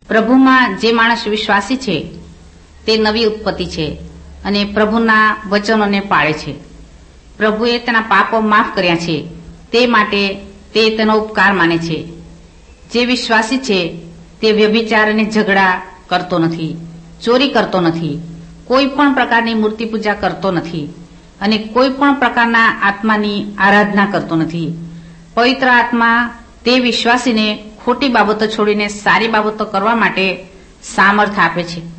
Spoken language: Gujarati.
પ્રભુમાં જે માણસ વિશ્વાસી છે તે નવી ઉત્પત્તિ છે અને પ્રભુના વચનોને પાળે છે. પ્રભુએ તેના પાપો માફ કર્યા છે તે માટે તે તેનો ઉપકાર માને છે. જે વિશ્વાસી છે તે વ્યભિચાર અને ઝઘડા કરતો નથી, ચોરી કરતો નથી, કોઈ પણ પ્રકારની મૂર્તિ પૂજા કરતો નથી અને કોઈ પણ પ્રકારના આત્માની આરાધના કરતો નથી. પવિત્ર આત્મા તે વિશ્વાસીને ખોટી બાબતો છોડીને સારી બાબતો કરવા માટે સામર્થ્ય આપે છે.